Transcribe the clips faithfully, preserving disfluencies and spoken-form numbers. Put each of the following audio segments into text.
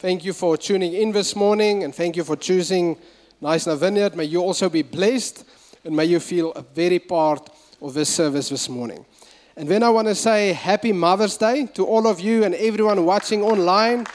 Thank you for tuning in this morning, and thank you for choosing Nice Now Vineyard. May you also be blessed, and may you feel a very part of this service this morning. And then I want to say Happy Mother's Day to all of you and everyone watching online.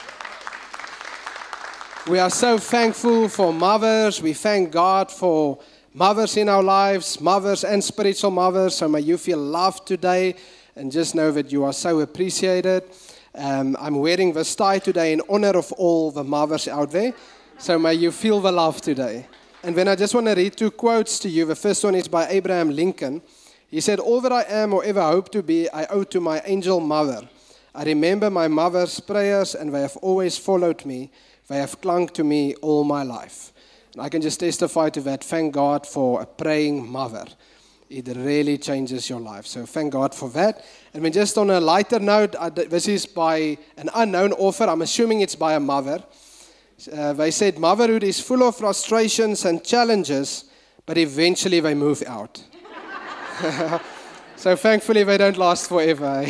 We are so thankful for mothers. We thank God for mothers in our lives, mothers and spiritual mothers. So may you feel loved today, and just know that you are so appreciated. Um, I'm wearing this tie today in honor of all the mothers out there. So may you feel the love today. And then I just want to read two quotes to you. The first one is by Abraham Lincoln. He said, "All that I am or ever hope to be, I owe to my angel mother. I remember my mother's prayers, and they have always followed me. They have clung to me all my life." And I can just testify to that. Thank God for a praying mother. It really changes your life. So thank God for that. And then just on a lighter note, this is by an unknown author. I'm assuming it's by a mother. Uh, they said, "Motherhood is full of frustrations and challenges, but eventually they move out." So thankfully they don't last forever.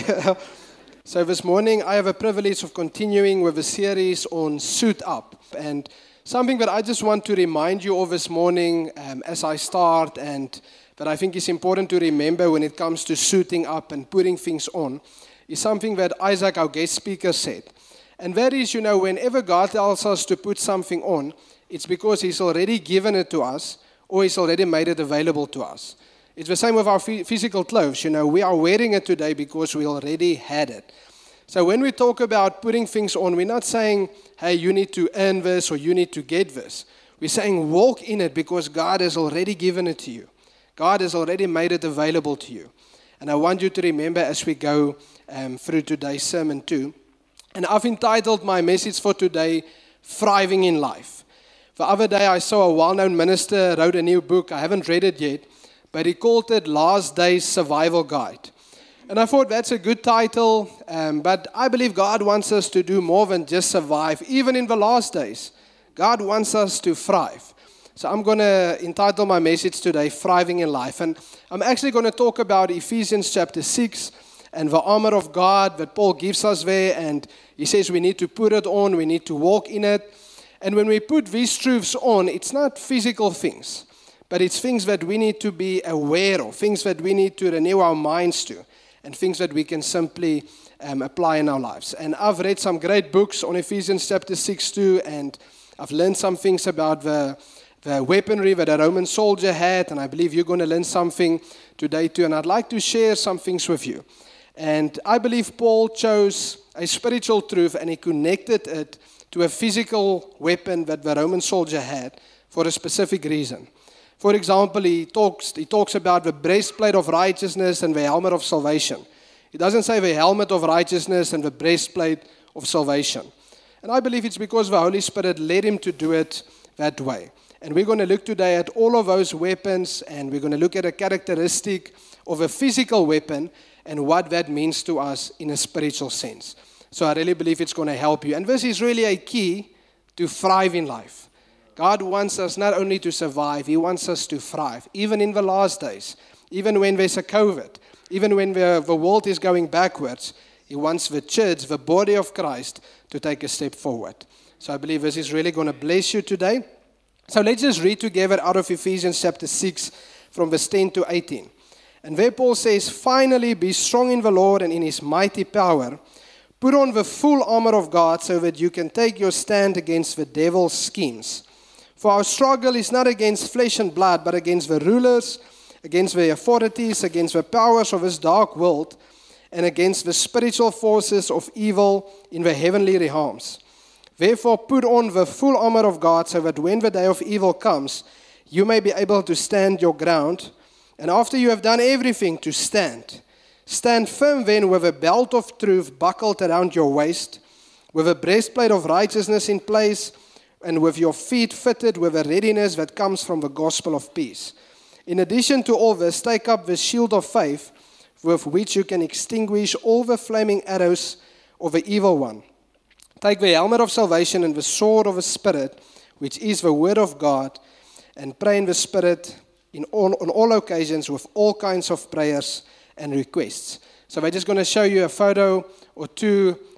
So this morning I have a privilege of continuing with a series on Suit Up. And something that I just want to remind you of this morning um, as I start, and that I think is important to remember when it comes to suiting up and putting things on, is something that Isaac, our guest speaker, said. And that is, you know, whenever God tells us to put something on, it's because He's already given it to us, or He's already made it available to us. It's the same with our physical clothes. You know, we are wearing it today because we already had it. So when we talk about putting things on, we're not saying, hey, you need to earn this or you need to get this. We're saying walk in it because God has already given it to you. God has already made it available to you. And I want you to remember as we go um, through today's sermon too. And I've entitled my message for today, Thriving in Life. The other day I saw a well-known minister wrote a new book. I haven't read it yet, but he called it Last Days Survival Guide. And I thought that's a good title, um, but I believe God wants us to do more than just survive, even in the last days. God wants us to thrive. So I'm going to entitle my message today, Thriving in Life. And I'm actually going to talk about Ephesians chapter six and the armor of God that Paul gives us there. And he says we need to put it on, we need to walk in it. And when we put these truths on, it's not physical things, but it's things that we need to be aware of, things that we need to renew our minds to, and things that we can simply um, apply in our lives. And I've read some great books on Ephesians chapter six too, and I've learned some things about the the weaponry that a Roman soldier had, and I believe you're going to learn something today too, and I'd like to share some things with you. And I believe Paul chose a spiritual truth, and he connected it to a physical weapon that the Roman soldier had for a specific reason. For example, he talks, he talks about the breastplate of righteousness and the helmet of salvation. He doesn't say the helmet of righteousness and the breastplate of salvation. And I believe it's because the Holy Spirit led him to do it that way. And we're going to look today at all of those weapons, and we're going to look at a characteristic of a physical weapon and what that means to us in a spiritual sense. So I really believe it's going to help you. And this is really a key to thrive in life. God wants us not only to survive, He wants us to thrive, even in the last days, even when there's a COVID, even when the, the world is going backwards. He wants the church, the body of Christ, to take a step forward. So I believe this is really going to bless you today. So let's just read together out of Ephesians chapter six from verse ten to eighteen. And there Paul says, "Finally be strong in the Lord and in His mighty power. Put on the full armor of God so that you can take your stand against the devil's schemes. For our struggle is not against flesh and blood, but against the rulers, against the authorities, against the powers of this dark world, and against the spiritual forces of evil in the heavenly realms. Therefore, put on the full armor of God so that when the day of evil comes, you may be able to stand your ground. And after you have done everything, to stand. Stand firm then with a belt of truth buckled around your waist, with a breastplate of righteousness in place, and with your feet fitted with a readiness that comes from the gospel of peace. In addition to all this, take up the shield of faith, with which you can extinguish all the flaming arrows of the evil one. Take the helmet of salvation and the sword of the Spirit, which is the word of God, and pray in the Spirit in all, on all occasions with all kinds of prayers and requests." So we're just going to show you a photo or two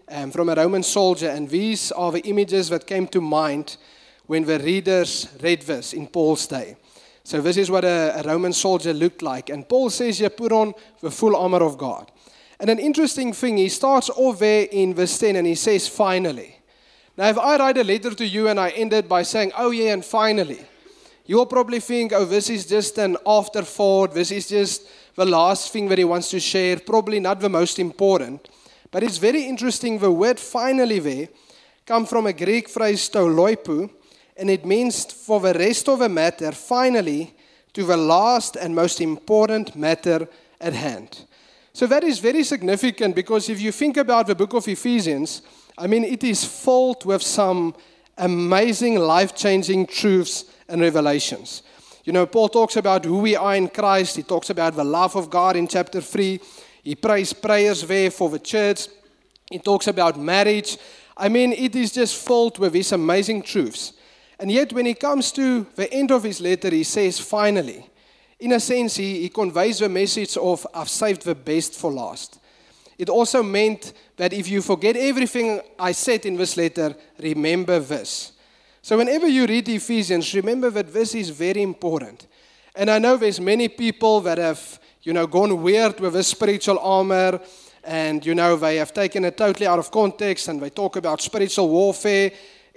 um, from a Roman soldier, and these are the images that came to mind when the readers read this in Paul's day. So this is what a, a Roman soldier looked like. And Paul says here, put on the full armor of God. And an interesting thing, he starts off there in verse ten and he says, finally. Now, if I write a letter to you and I end it by saying, oh yeah, and finally, you'll probably think, oh, this is just an afterthought. This is just the last thing that he wants to share. Probably not the most important. But it's very interesting, the word finally there comes from a Greek phrase, to loipu, and it means for the rest of the matter, finally, to the last and most important matter at hand. So that is very significant, because if you think about the book of Ephesians, I mean, it is filled with some amazing life-changing truths and revelations. You know, Paul talks about who we are in Christ. He talks about the love of God in chapter three. He prays prayers there for the church. He talks about marriage. I mean, it is just filled with these amazing truths. And yet, when he comes to the end of his letter, he says, finally. In a sense, he, he conveys the message of, I've saved the best for last. It also meant that if you forget everything I said in this letter, remember this. So whenever you read Ephesians, remember that this is very important. And I know there's many people that have, you know, gone weird with this spiritual armor, and, you know, they have taken it totally out of context, and they talk about spiritual warfare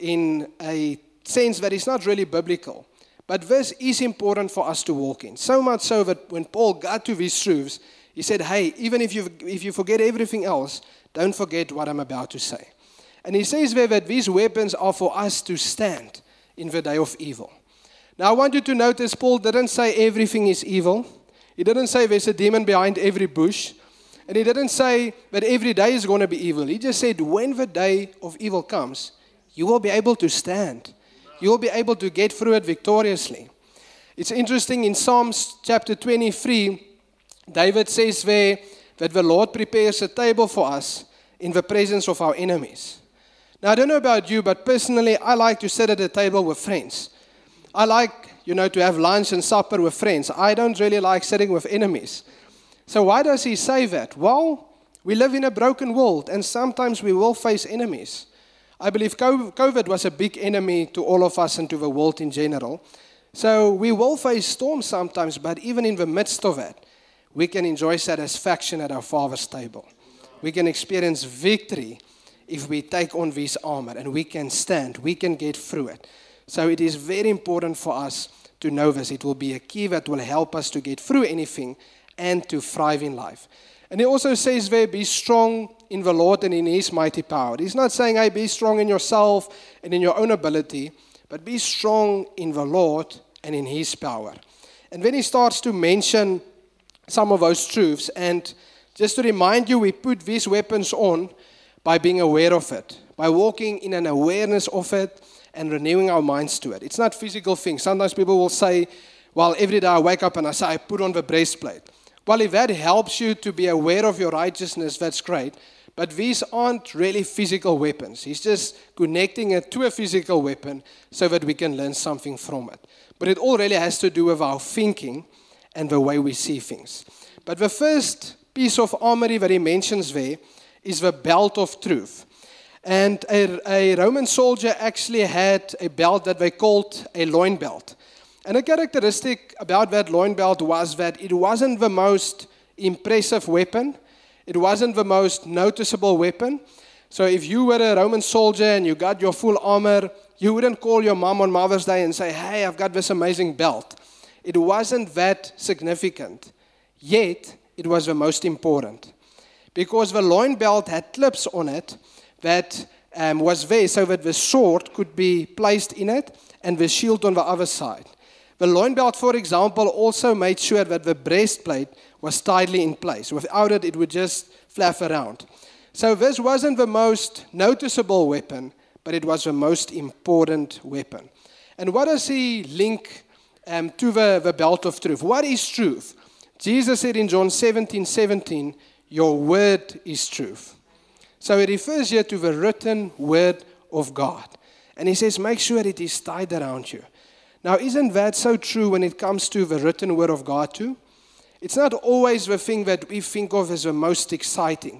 in a sense that is not really biblical. But this is important for us to walk in. So much so that when Paul got to these truths, he said, hey, even if you if you forget everything else, don't forget what I'm about to say. And he says there that these weapons are for us to stand in the day of evil. Now I want you to notice Paul didn't say everything is evil. He didn't say there's a demon behind every bush. And he didn't say that every day is going to be evil. He just said when the day of evil comes, you will be able to stand. You will be able to get through it victoriously. It's interesting, in Psalms chapter twenty-three, David says there that the Lord prepares a table for us in the presence of our enemies. Now, I don't know about you, but personally, I like to sit at a table with friends. I like, you know, to have lunch and supper with friends. I don't really like sitting with enemies. So why does he say that? Well, we live in a broken world, and sometimes we will face enemies. I believe COVID was a big enemy to all of us and to the world in general. So we will face storms sometimes, but even in the midst of it, we can enjoy satisfaction at our Father's table. We can experience victory if we take on this armor, and we can stand, we can get through it. So it is very important for us to know this. It will be a key that will help us to get through anything and to thrive in life. And he also says there, be strong in the Lord and in His mighty power. He's not saying, hey, be strong in yourself and in your own ability, but be strong in the Lord and in His power. And then he starts to mention some of those truths. And just to remind you, we put these weapons on by being aware of it, by walking in an awareness of it and renewing our minds to it. It's not physical things. Sometimes people will say, well, every day I wake up and I say, I put on the breastplate. Well, if that helps you to be aware of your righteousness, that's great. But these aren't really physical weapons. He's just connecting it to a physical weapon so that we can learn something from it. But it all really has to do with our thinking and the way we see things. But the first piece of armory that he mentions there is the belt of truth. And a, a Roman soldier actually had a belt that they called a loin belt. And a characteristic about that loin belt was that it wasn't the most impressive weapon. It wasn't the most noticeable weapon. So if you were a Roman soldier and you got your full armor, you wouldn't call your mom on Mother's Day and say, hey, I've got this amazing belt. It wasn't that significant. Yet, it was the most important. Because the loin belt had clips on it that um, was there so that the sword could be placed in it and the shield on the other side. The loin belt, for example, also made sure that the breastplate was tightly in place. Without it, it would just flap around. So this wasn't the most noticeable weapon, but it was the most important weapon. And what does he link um, to the, the belt of truth? What is truth? Jesus said in John seventeen seventeen, your word is truth. So he refers here to the written word of God. And he says, make sure it is tied around you. Now, isn't that so true when it comes to the written word of God too? It's not always the thing that we think of as the most exciting.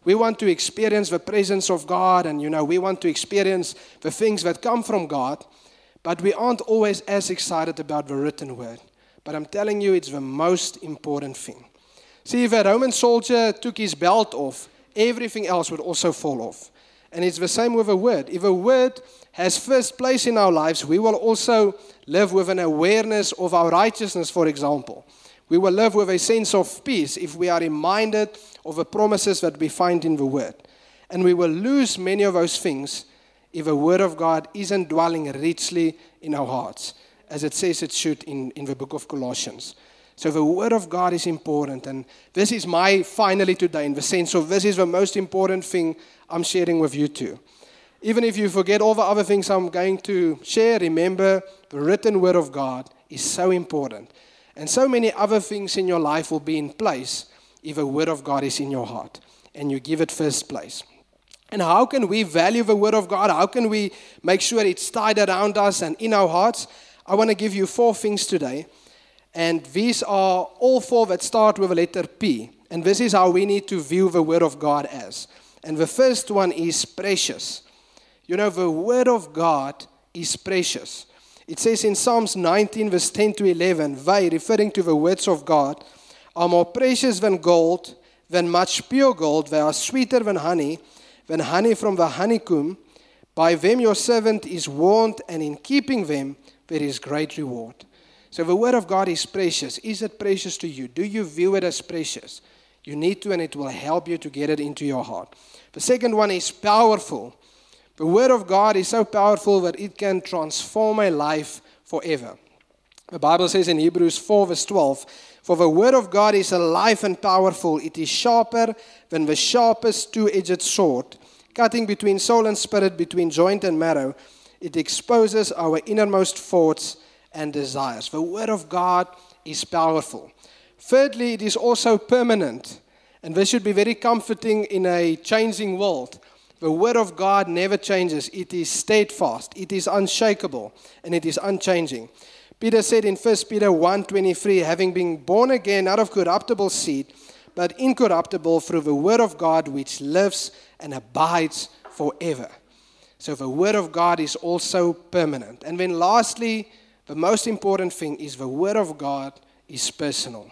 We want to experience the presence of God, and, you know, we want to experience the things that come from God, but we aren't always as excited about the written word. But I'm telling you, it's the most important thing. See, if a Roman soldier took his belt off, everything else would also fall off. And it's the same with a word. If a word has first place in our lives, we will also live with an awareness of our righteousness, for example. We will live with a sense of peace if we are reminded of the promises that we find in the word. And we will lose many of those things if the word of God isn't dwelling richly in our hearts, as it says it should in, in the book of Colossians. So the word of God is important, and this is my finally today, in the sense of this is the most important thing I'm sharing with you too. Even if you forget all the other things I'm going to share, remember the written word of God is so important. And so many other things in your life will be in place if the word of God is in your heart and you give it first place. And how can we value the word of God? How can we make sure it's tied around us and in our hearts? I want to give you four things today. And these are all four that start with the letter P. And this is how we need to view the word of God as. And the first one is precious. You know, the word of God is precious. It says in Psalms nineteen, verse ten to eleven, they, referring to the words of God, are more precious than gold, than much pure gold. They are sweeter than honey, than honey from the honeycomb. By them your servant is warned, and in keeping them there is great reward. So the word of God is precious. Is it precious to you? Do you view it as precious? You need to, and it will help you to get it into your heart. The second one is powerful. The word of God is so powerful that it can transform a life forever. The Bible says in Hebrews four, verse twelve, for the word of God is alive and powerful. It is sharper than the sharpest two-edged sword, cutting between soul and spirit, between joint and marrow. It exposes our innermost thoughts and desires. The word of God is powerful. Thirdly, it is also permanent. And this should be very comforting in a changing world. The word of God never changes. It is steadfast. It is unshakable. And it is unchanging. Peter said in First Peter one twenty-three, having been born again out of corruptible seed, but incorruptible through the word of God which lives and abides forever. So the word of God is also permanent. And then lastly, the most important thing is the word of God is personal.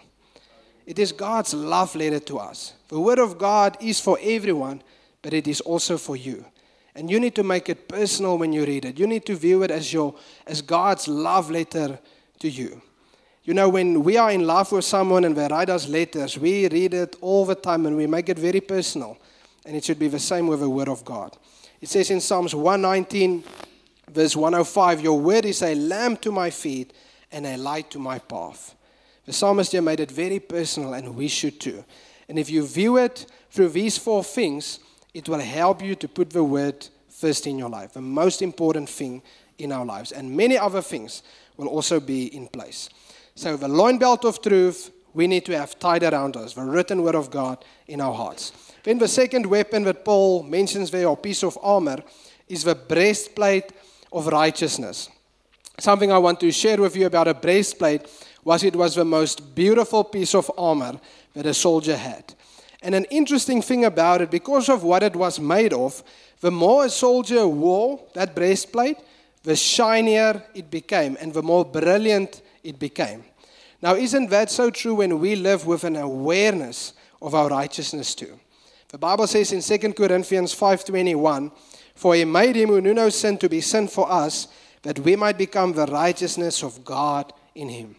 It is God's love letter to us. The word of God is for everyone, but it is also for you. And you need to make it personal when you read it. You need to view it as your as God's love letter to you. You know, when we are in love with someone and they write us letters, we read it all the time and we make it very personal. And it should be the same with the word of God. It says in Psalms one nineteen, verse one oh five, your word is a lamp to my feet and a light to my path. The psalmist here made it very personal, and we should too. And if you view it through these four things, it will help you to put the word first in your life, the most important thing in our lives. And many other things will also be in place. So the loin belt of truth, we need to have tied around us, the written word of God in our hearts. Then the second weapon that Paul mentions there, or piece of armor, is the breastplate of righteousness. Something I want to share with you about a breastplate was it was the most beautiful piece of armor that a soldier had. And an interesting thing about it, because of what it was made of, the more a soldier wore that breastplate, the shinier it became and the more brilliant it became. Now, isn't that so true when we live with an awareness of our righteousness too? The Bible says in Second Corinthians five twenty-one, for he made him who knew no sin to be sin for us, that we might become the righteousness of God in him.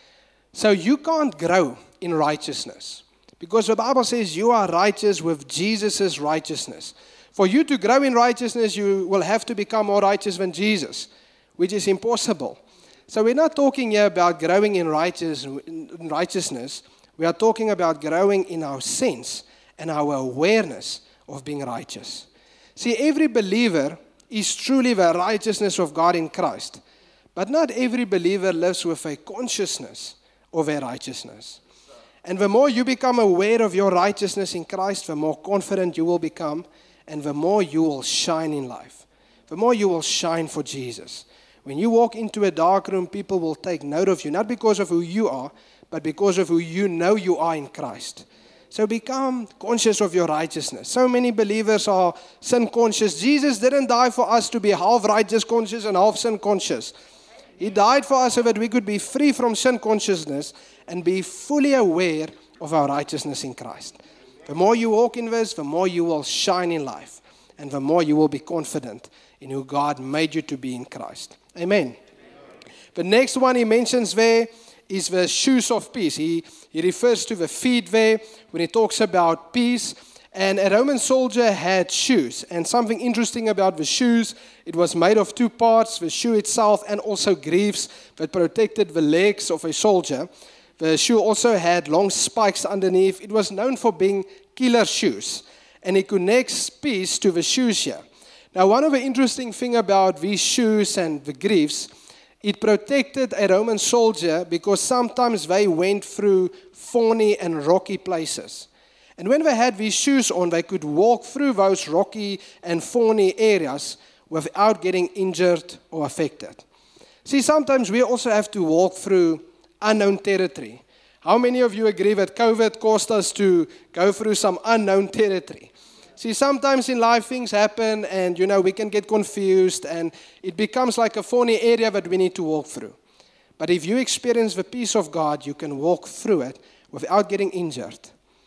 So you can't grow in righteousness, because the Bible says you are righteous with Jesus' righteousness. For you to grow in righteousness, you will have to become more righteous than Jesus, which is impossible. So we're not talking here about growing in, righteous, in righteousness. We are talking about growing in our sense and our awareness of being righteous. See, every believer is truly the righteousness of God in Christ. But not every believer lives with a consciousness of their righteousness. And the more you become aware of your righteousness in Christ, the more confident you will become, and the more you will shine in life. The more you will shine for Jesus. When you walk into a dark room, people will take note of you, not because of who you are, but because of who you know you are in Christ. So become conscious of your righteousness. So many believers are sin conscious. Jesus didn't die for us to be half righteous conscious and half sin conscious. He died for us so that we could be free from sin consciousness and be fully aware of our righteousness in Christ. The more you walk in this, the more you will shine in life. And the more you will be confident in who God made you to be in Christ. Amen. The next one he mentions there is the shoes of peace. He, he refers to the feet there when he talks about peace. And a Roman soldier had shoes. And something interesting about the shoes, it was made of two parts, the shoe itself and also greaves that protected the legs of a soldier. The shoe also had long spikes underneath. It was known for being killer shoes. And he connects peace to the shoes here. Now, one of the interesting things about these shoes and the greaves, it protected a Roman soldier because sometimes they went through thorny and rocky places. And when they had these shoes on, they could walk through those rocky and thorny areas without getting injured or affected. See, sometimes we also have to walk through unknown territory. How many of you agree that COVID caused us to go through some unknown territory? See, sometimes in life things happen and, you know, we can get confused and it becomes like a thorny area that we need to walk through. But if you experience the peace of God, you can walk through it without getting injured,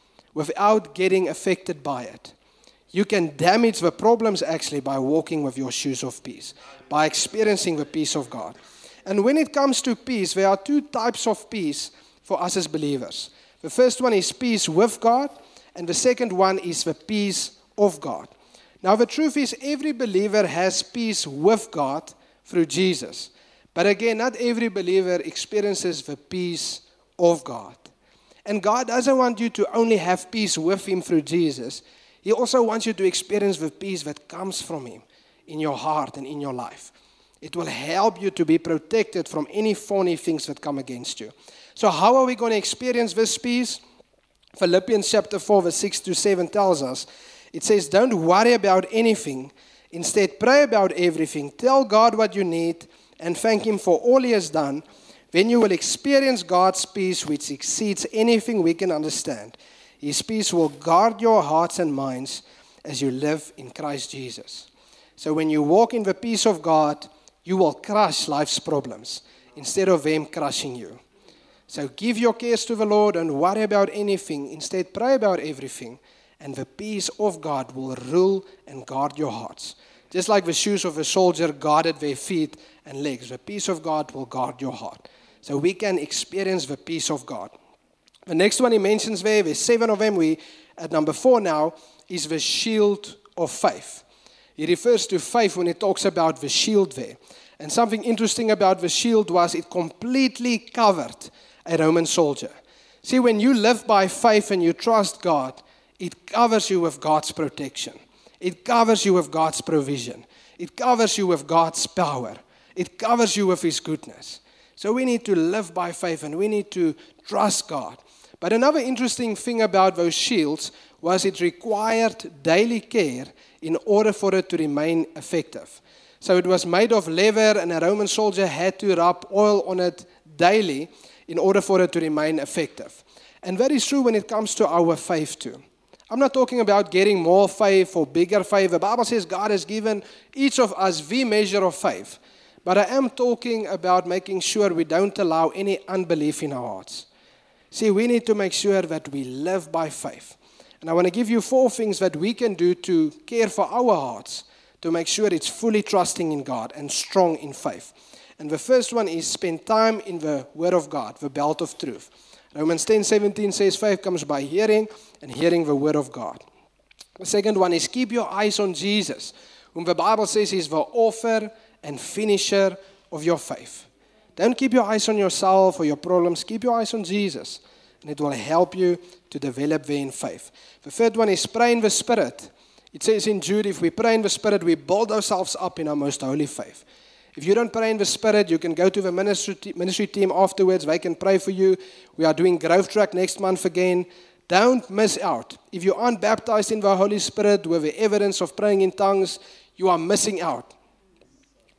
without getting affected by it. You can damage the problems actually by walking with your shoes of peace, by experiencing the peace of God. And when it comes to peace, there are two types of peace for us as believers. The first one is peace with God, and the second one is the peace of God. Now, the truth is, every believer has peace with God through Jesus. But again, not every believer experiences the peace of God. And God doesn't want you to only have peace with Him through Jesus. He also wants you to experience the peace that comes from Him in your heart and in your life. It will help you to be protected from any phony things that come against you. So how are we going to experience this peace? Philippians chapter four, verse six to seven tells us, it says, don't worry about anything. Instead, pray about everything. Tell God what you need and thank Him for all He has done. Then you will experience God's peace, which exceeds anything we can understand. His peace will guard your hearts and minds as you live in Christ Jesus. So when you walk in the peace of God, you will crush life's problems instead of them crushing you. So give your cares to the Lord and worry about anything. Instead, pray about everything. And the peace of God will rule and guard your hearts. Just like the shoes of a soldier guarded their feet and legs, the peace of God will guard your heart. So we can experience the peace of God. The next one he mentions there, there's seven of them. We at number four now, is the shield of faith. He refers to faith when he talks about the shield there. And something interesting about the shield was it completely covered a Roman soldier. See, when you live by faith and you trust God, it covers you with God's protection. It covers you with God's provision. It covers you with God's power. It covers you with His goodness. So we need to live by faith and we need to trust God. But another interesting thing about those shields was it required daily care in order for it to remain effective. So it was made of leather and a Roman soldier had to rub oil on it daily in order for it to remain effective. And that is true when it comes to our faith too. I'm not talking about getting more faith or bigger faith. The Bible says God has given each of us the measure of faith. But I am talking about making sure we don't allow any unbelief in our hearts. See, we need to make sure that we live by faith. And I want to give you four things that we can do to care for our hearts, to make sure it's fully trusting in God and strong in faith. And the first one is spend time in the Word of God, the belt of truth. Romans ten seventeen says faith comes by hearing, and hearing the Word of God. The second one is keep your eyes on Jesus, whom the Bible says is the author and finisher of your faith. Don't keep your eyes on yourself or your problems. Keep your eyes on Jesus, and it will help you to develop there in faith. The third one is pray in the Spirit. It says in Jude, if we pray in the Spirit, we build ourselves up in our most holy faith. If you don't pray in the Spirit, you can go to the ministry, ministry team afterwards. They can pray for you. We are doing Growth Track next month again. Don't miss out. If you aren't baptized in the Holy Spirit with the evidence of praying in tongues, you are missing out.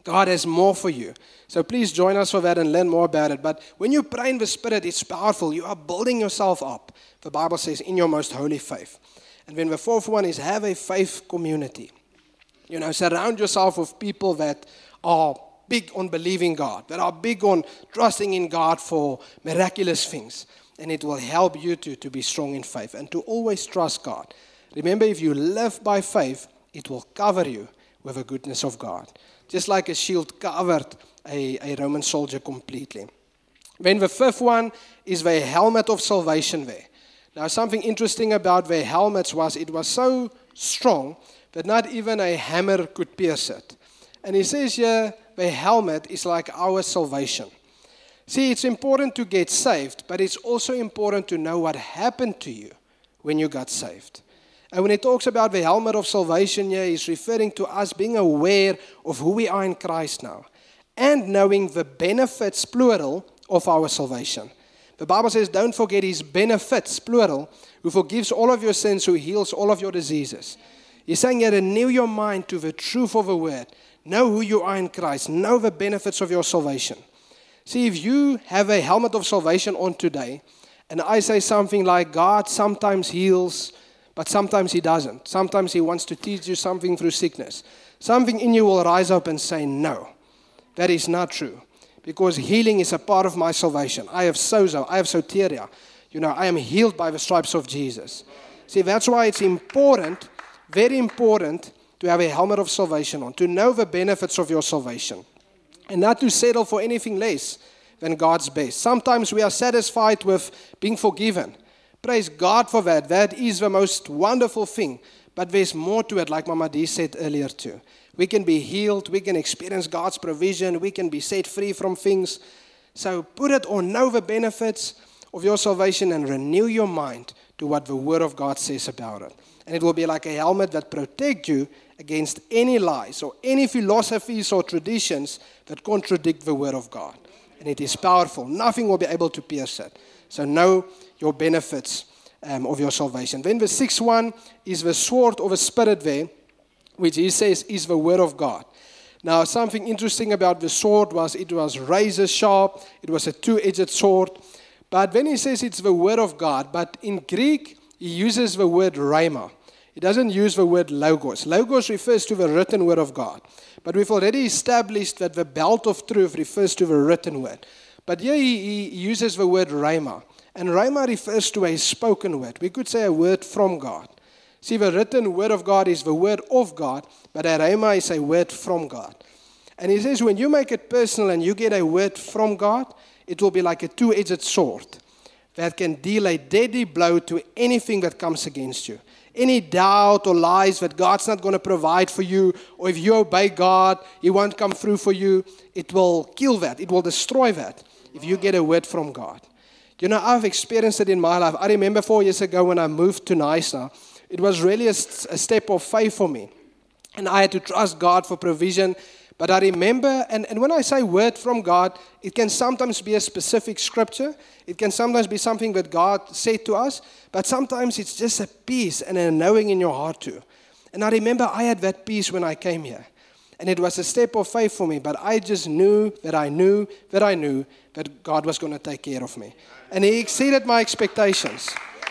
God has more for you. So please join us for that and learn more about it. But when you pray in the Spirit, it's powerful. You are building yourself up. The Bible says, in your most holy faith. And then the fourth one is have a faith community. You know, surround yourself with people that are big on believing God, that are big on trusting in God for miraculous things. And it will help you to, to be strong in faith and to always trust God. Remember, if you live by faith, it will cover you with the goodness of God. Just like a shield covered a, a Roman soldier completely. Then the fifth one is the helmet of salvation there. Now, something interesting about the helmets was it was so strong that not even a hammer could pierce it. And he says here, the helmet is like our salvation. See, it's important to get saved, but it's also important to know what happened to you when you got saved. And when he talks about the helmet of salvation here, he's referring to us being aware of who we are in Christ now and knowing the benefits, plural, of our salvation. The Bible says, don't forget his benefits, plural, who forgives all of your sins, who heals all of your diseases. He's saying here, renew your mind to the truth of the word. Know who you are in Christ. Know the benefits of your salvation. See, if you have a helmet of salvation on today, and I say something like, God sometimes heals, but sometimes he doesn't. Sometimes he wants to teach you something through sickness. Something in you will rise up and say, no, that is not true. Because healing is a part of my salvation. I have sozo, I have soteria. You know, I am healed by the stripes of Jesus. See, that's why it's important, very important, to have a helmet of salvation on, to know the benefits of your salvation, and not to settle for anything less than God's best. Sometimes we are satisfied with being forgiven. Praise God for that. That is the most wonderful thing. But there's more to it, like Mama Dee said earlier too. We can be healed. We can experience God's provision. We can be set free from things. So put it on, know the benefits of your salvation and renew your mind to what the Word of God says about it. And it will be like a helmet that protects you against any lies or any philosophies or traditions that contradict the Word of God. And it is powerful. Nothing will be able to pierce it. So know your benefits um, of your salvation. Then the sixth one is the sword of the Spirit there, which he says is the Word of God. Now, something interesting about the sword was it was razor sharp. It was a two-edged sword. But when he says it's the Word of God, but in Greek, he uses the word rhema. He doesn't use the word logos. Logos refers to the written Word of God. But we've already established that the belt of truth refers to the written word. But here he, he uses the word rhema. And rhema refers to a spoken word. We could say a word from God. See, the written Word of God is the word of God, but a rhema is a word from God. And he says when you make it personal and you get a word from God, it will be like a two-edged sword that can deal a deadly blow to anything that comes against you. Any doubt or lies that God's not going to provide for you, or if you obey God, He won't come through for you, it will kill that. It will destroy that if you get a word from God. You know, I've experienced it in my life. I remember four years ago when I moved to Nyasa, it was really a, a step of faith for me. And I had to trust God for provision. But I remember, and, and when I say word from God, it can sometimes be a specific scripture. It can sometimes be something that God said to us. But sometimes it's just a peace and a knowing in your heart too. And I remember I had that peace when I came here. And it was a step of faith for me. But I just knew that I knew that I knew that God was going to take care of me. And He exceeded my expectations.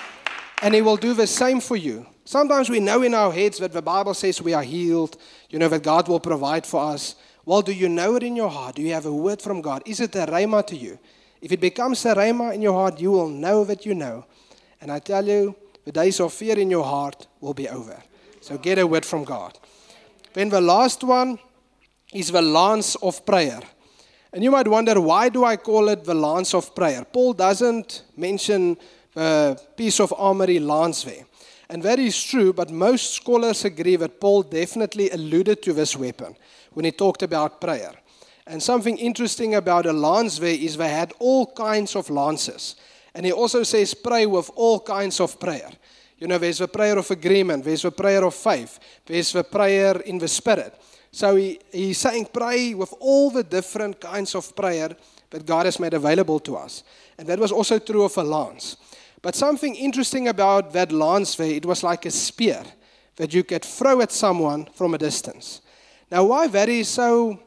And He will do the same for you. Sometimes we know in our heads that the Bible says we are healed, you know, that God will provide for us. Well, do you know it in your heart? Do you have a word from God? Is it a rhema to you? If it becomes a rhema in your heart, you will know that you know. And I tell you, the days of fear in your heart will be over. So get a word from God. Then the last one is the lance of prayer. And you might wonder, why do I call it the lance of prayer? Paul doesn't mention the piece of armory lance there. And that is true, but most scholars agree that Paul definitely alluded to this weapon when he talked about prayer. And something interesting about a lance there is they had all kinds of lances. And he also says pray with all kinds of prayer. You know, there's the prayer of agreement, there's the prayer of faith, there's the prayer in the Spirit. So he, he's saying pray with all the different kinds of prayer that God has made available to us. And that was also true of a lance. But something interesting about that lance there, it was like a spear that you could throw at someone from a distance. Now, why that is so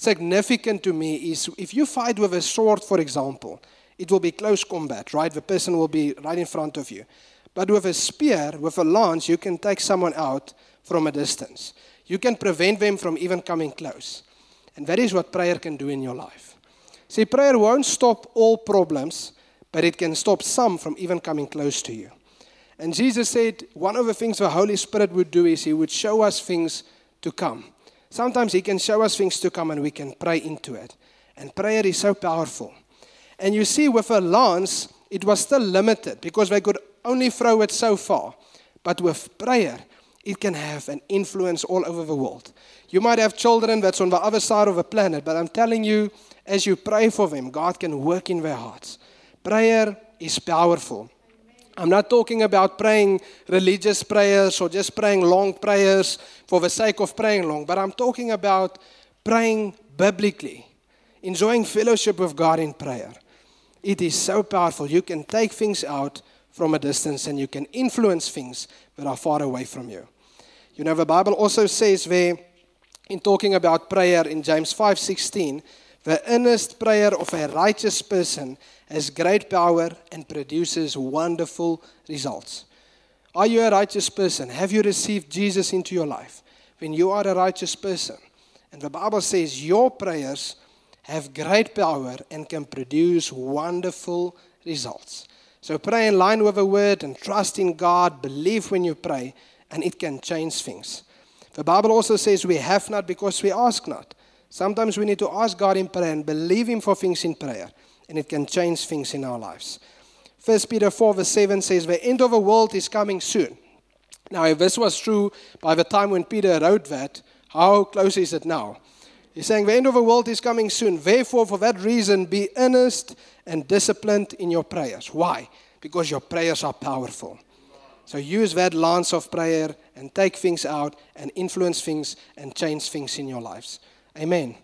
significant to me is if you fight with a sword, for example, it will be close combat, right? The person will be right in front of you. But with a spear, with a lance, you can take someone out from a distance. You can prevent them from even coming close. And that is what prayer can do in your life. See, prayer won't stop all problems, but it can stop some from even coming close to you. And Jesus said one of the things the Holy Spirit would do is He would show us things to come. Sometimes He can show us things to come and we can pray into it. And prayer is so powerful. And you see, with a lance, it was still limited because they could only throw it so far. But with prayer, it can have an influence all over the world. You might have children that's on the other side of the planet, but I'm telling you, as you pray for them, God can work in their hearts. Prayer is powerful. I'm not talking about praying religious prayers or just praying long prayers for the sake of praying long, but I'm talking about praying biblically, enjoying fellowship with God in prayer. It is so powerful. You can take things out from a distance and you can influence things that are far away from you. You know, the Bible also says there, in talking about prayer in James five sixteen, the earnest prayer of a righteous person has great power and produces wonderful results. Are you a righteous person? Have you received Jesus into your life? When you are a righteous person, and the Bible says your prayers have great power and can produce wonderful results. So pray in line with the word and trust in God, believe when you pray, and it can change things. The Bible also says we have not because we ask not. Sometimes we need to ask God in prayer and believe Him for things in prayer, and it can change things in our lives. First Peter four verse seven says, the end of the world is coming soon. Now, if this was true by the time when Peter wrote that, how close is it now? He's saying the end of the world is coming soon. Therefore, for that reason, be earnest and disciplined in your prayers. Why? Because your prayers are powerful. So use that lance of prayer and take things out and influence things and change things in your lives. Amen.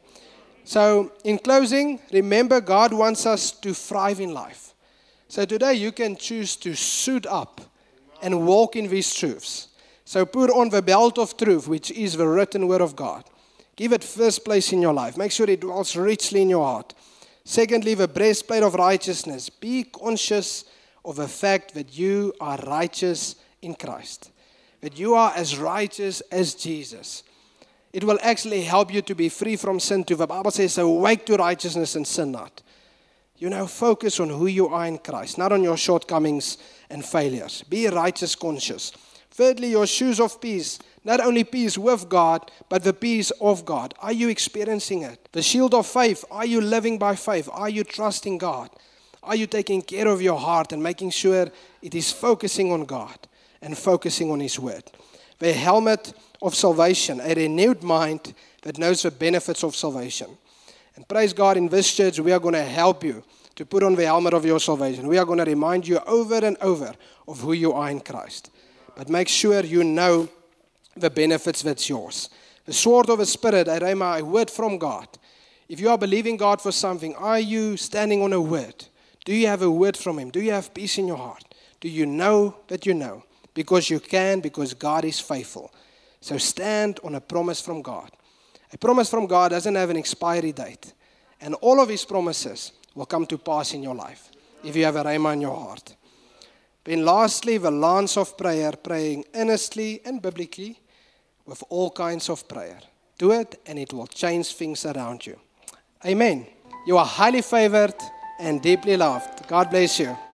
So in closing, remember God wants us to thrive in life. So today you can choose to suit up and walk in these truths. So put on the belt of truth, which is the written word of God. Give it first place in your life. Make sure it dwells richly in your heart. Secondly, the breastplate of righteousness. Be conscious of the fact that you are righteous in Christ. That you are as righteous as Jesus. It will actually help you to be free from sin too. The Bible says, awake to righteousness and sin not. You know, focus on who you are in Christ, not on your shortcomings and failures. Be righteous conscious. Thirdly, your shoes of peace. Not only peace with God, but the peace of God. Are you experiencing it? The shield of faith. Are you living by faith? Are you trusting God? Are you taking care of your heart and making sure it is focusing on God and focusing on His word? The helmet of salvation, a renewed mind that knows the benefits of salvation. And praise God, in this church, we are going to help you to put on the helmet of your salvation. We are going to remind you over and over of who you are in Christ. But make sure you know the benefits that's yours. The sword of the Spirit, a rhema, a word from God. If you are believing God for something, are you standing on a word? Do you have a word from Him? Do you have peace in your heart? Do you know that you know? Because you can, because God is faithful. So stand on a promise from God. A promise from God doesn't have an expiry date. And all of His promises will come to pass in your life if you have a rhema in your heart. Then lastly, the lance of prayer, praying earnestly and biblically with all kinds of prayer. Do it and it will change things around you. Amen. You are highly favored and deeply loved. God bless you.